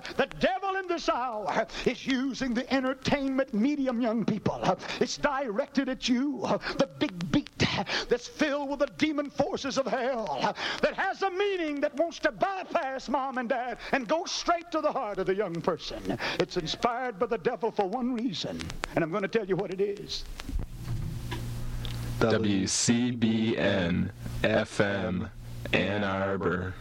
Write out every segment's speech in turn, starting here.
The devil in this hour is using the entertainment medium, young people. It's directed at you. The big beat that's filled with the demon forces of hell, that has a meaning that wants to bypass mom and dad and go straight to the heart of the young person. It's inspired by the devil for one reason, and I'm going to tell you what it is. WCBN FM Ann Arbor.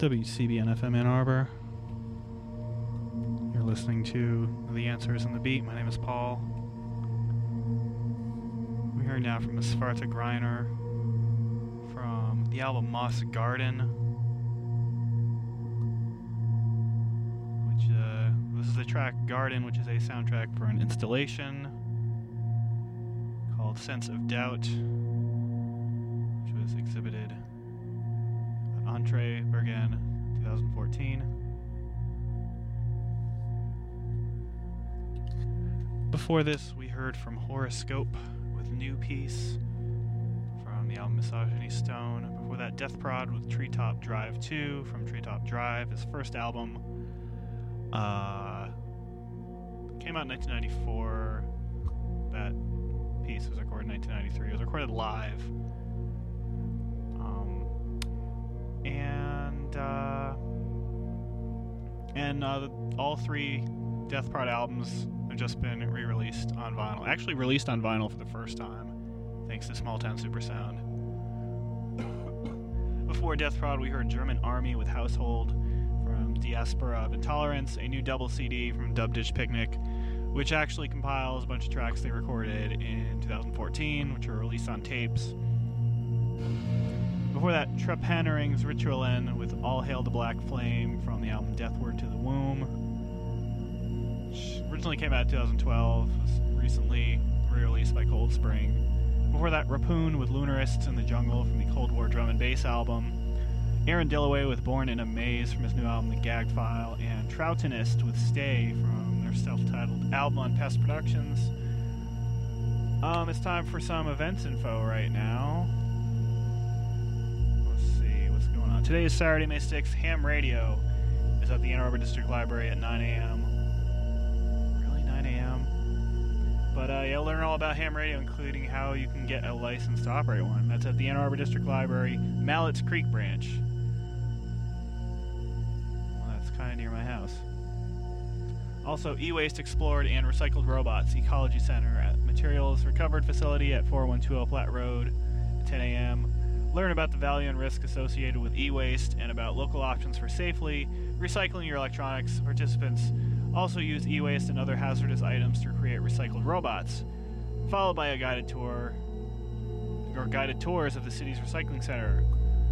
WCBN FM Ann Arbor. You're listening to The Answers in the Beat. My name is Paul. We're hearing now from Svarta Greiner from the album Moss Garden, which this is the track Garden, which is a soundtrack for an installation called Sense of Doubt, which was exhibited at Entree Bergen 2014. Before this, we heard from Horoscope with New Peace from the album Misogyny Stone. Before that, Death Prod with Treetop Drive 2 from Treetop Drive, his first album. Came out in 1994. That piece was recorded in 1993. It was recorded live. All three Death Prod albums have just been re-released on vinyl. Actually released on vinyl for the first time, thanks to Small Town Super Sound. Before Death Prod, we heard German Army with Household from Diaspora of Intolerance, a new double CD from Dub Ditch Picnic, which actually compiles a bunch of tracks they recorded in 2014, which were released on tapes. Before that, Trepannering's Ritualen with All Hail the Black Flame from the album Deathward to the Womb, which originally came out in 2012, was recently re-released by Cold Spring. Before that, Rapoon with Lunarists in the Jungle from the Cold War drum and bass album, Aaron Dillaway with Born in a Maze from his new album The Gagged File, and Troutonist with Stay from their self-titled album on Pest Productions. It's time for some events info right now. Let's see what's going on. Today is Saturday, May 6th. Ham Radio is at the Ann Arbor District Library at 9 a.m. Really, 9 a.m.? But you'll learn all about ham radio, including how you can get a license to operate one. That's at the Ann Arbor District Library, Mallett's Creek branch. Well, that's kind of near my house. Also, e-waste explored and recycled robots, Ecology Center at Materials Recovered Facility at 4120 Platte Road at 10 a.m. Learn about the value and risk associated with e-waste and about local options for safely recycling your electronics. Participants also use e-waste and other hazardous items to create recycled robots, followed by a guided tour or guided tours of the city's recycling center.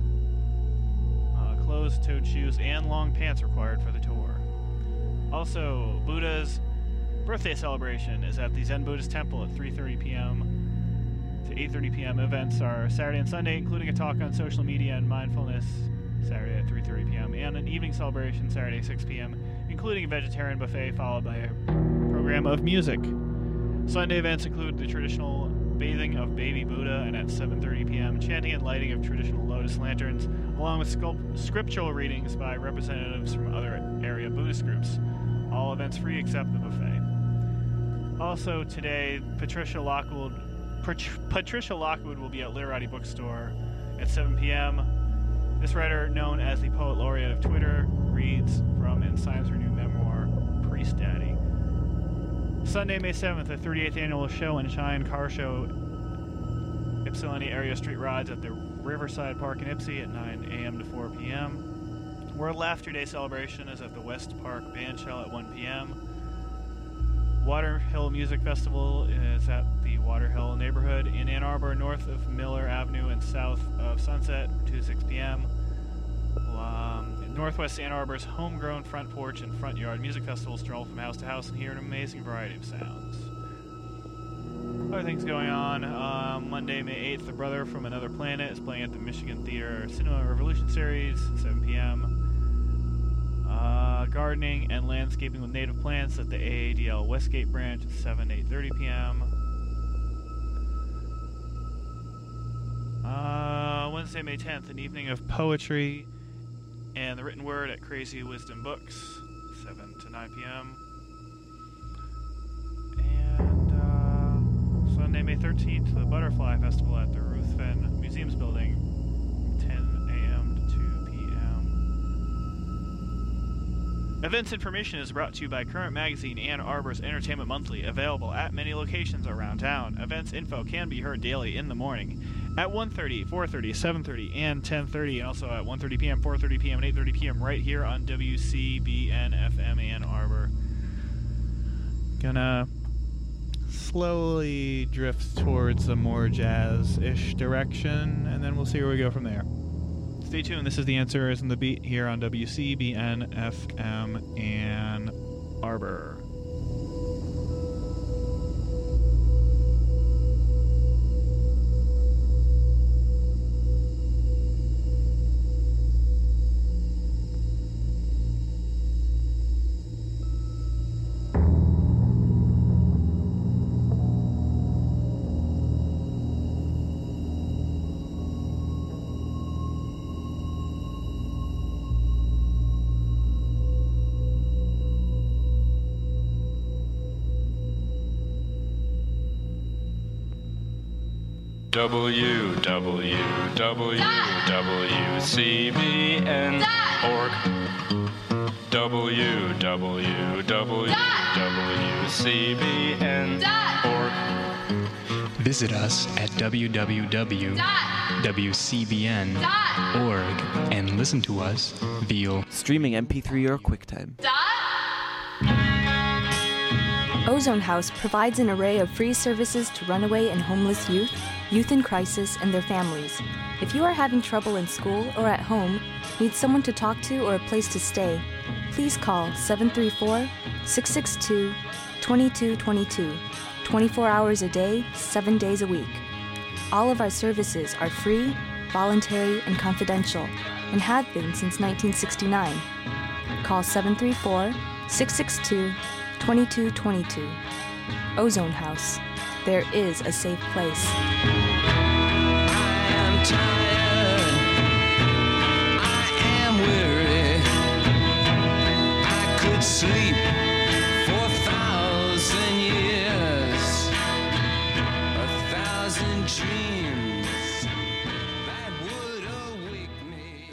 Closed-toed shoes and long pants required for the tour. Also, Buddha's birthday celebration is at the Zen Buddhist Temple at 3:30 p.m. to 8:30 p.m. Events are Saturday and Sunday, including a talk on social media and mindfulness Saturday at 3:30 p.m. and an evening celebration Saturday at 6 p.m., including a vegetarian buffet followed by a program of music. Sunday events include the traditional bathing of baby Buddha and at 7:30 p.m. chanting and lighting of traditional lotus lanterns, along with scriptural readings by representatives from other area Buddhist groups. All events free except the buffet. Also today, Patricia Lockwood will be at Literati Bookstore at 7 p.m. This writer, known as the Poet Laureate of Twitter, reads from and signs her new memoir, Priest Daddy. Sunday, May 7th, a 38th annual Show and Shine car show, Ypsilanti area street rides at the Riverside Park in Ypsi at 9 a.m. to 4 p.m. World Laughter Day celebration is at the West Park Bandshell at 1 p.m. Waterhill Music Festival is at the Waterhill neighborhood in Ann Arbor, north of Miller Avenue and south of Sunset, from 2 to 6 p.m. Northwest Ann Arbor's Homegrown Front Porch and Front Yard Music Festival stroll from house to house and hear an amazing variety of sounds. Other things going on. Monday, May 8th, The Brother from Another Planet is playing at the Michigan Theater Cinema Revolution Series at 7 p.m. Gardening and landscaping with native plants at the AADL Westgate branch at 7 to 8:30 p.m. Wednesday, May 10th, an evening of poetry and the written word at Crazy Wisdom Books, 7 to 9 p.m. And Sunday, May 13th, the Butterfly Festival at the Ruthven Museums Building, 10 a.m. to 2 p.m. Events information is brought to you by Current Magazine, Ann Arbor's Entertainment Monthly, available at many locations around town. Events info can be heard daily in the morning at 1:30, 4:30, 7:30, and 10:30, and also at 1:30 p.m., 4:30 p.m., and 8:30 p.m. right here on WCBN FM Ann Arbor. Gonna slowly drift towards a more jazz-ish direction, and then we'll see where we go from there. Stay tuned. This is The Answer Isn't the Beat here on WCBN FM Ann Arbor. www.WCBN.org. www.WCBN.org. Visit us at www.WCBN.org and listen to us via streaming MP3 or QuickTime. Ozone House provides an array of free services to runaway and homeless youth, youth in crisis, and their families. If you are having trouble in school or at home, need someone to talk to or a place to stay, please call 734-662-2222, 24 hours a day, 7 days a week. All of our services are free, voluntary, and confidential, and have been since 1969. Call 734-662-2222. Ozone House. There is a safe place. I am tired. I am weary. I could sleep for 1,000 years. 1,000 dreams that would awake me.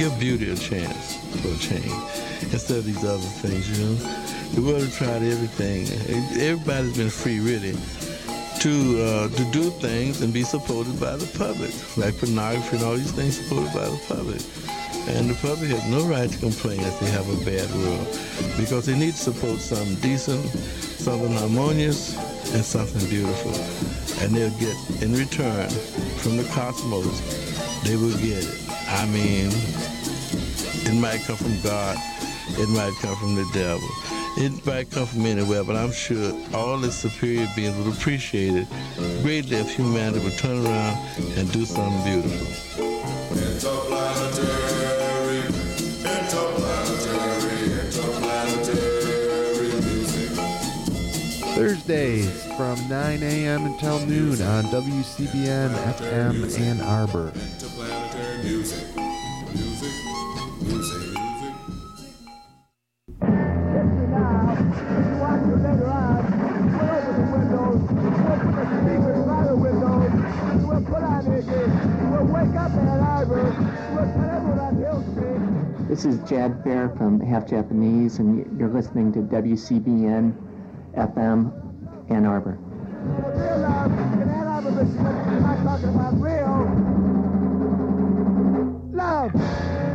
Give beauty a chance for a change instead of these other things, you know. The world has tried everything. Everybody's been free, really, to do things and be supported by the public, like pornography and all these things supported by the public. And the public has no right to complain that they have a bad world, because they need to support something decent, something harmonious, and something beautiful. And they'll get, in return, from the cosmos, they will get it. I mean, it might come from God, it might come from the devil, it might come from anywhere, but I'm sure all the superior beings would appreciate it greatly if humanity would turn around and do something beautiful. Thursdays from 9 a.m. until noon on WCBN FM Ann Arbor. Interplanetary music. Music. Music. Music. This is Jad Fair from Half Japanese, and you're listening to WCBN FM Ann Arbor. Real love, in Ann Arbor, Michigan, I'm not talking about real love.